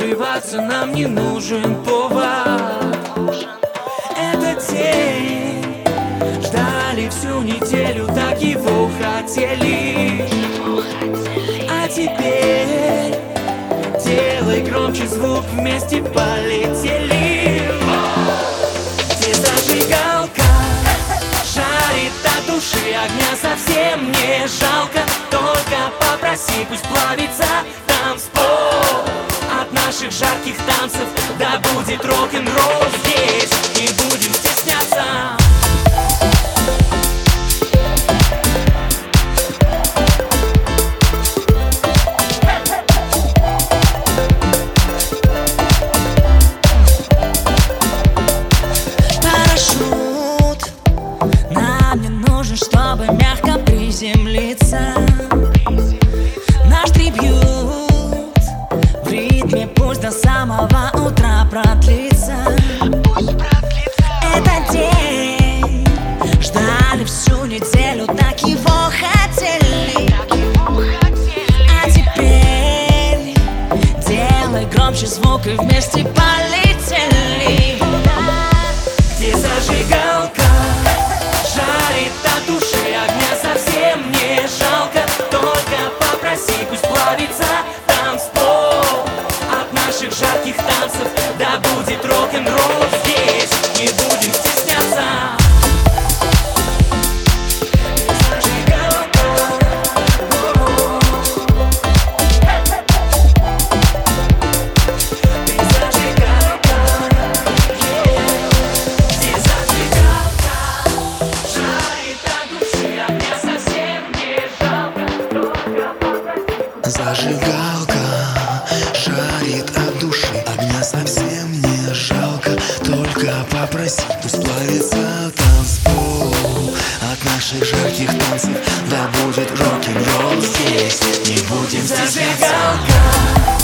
Сомневаться нам не нужен повод. Этот день ждали всю неделю, так его хотели. А теперь делай громче звук, вместе полетели. Где зажигалка жарит от души, огня совсем не жалко. Только попроси, пусть плавится танцпол. От наших жарких танцев да будет рок-н-ролл здесь. Не будем стесняться. Парашют нам не нужен, чтобы мягко приземлиться. Наш трибьют в ритме пусть до самого утра продлится. Этот день ждали всю неделю, так его хотели. А теперь делай громче звук и вместе полетели. Где зажигалка жарит от души, огня совсем не жалко. Только попроси, пусть плавится танцпол. От наших жарких танцев да будет рок-н-ролл здесь. Не будем стесняться. Зажигалка жарит от души, огня совсем не жалко. Только попроси, пусть плавится танцпол. От наших жарких танцев да будет рок-н-ролл здесь. Не будем стесняться. Зажигалка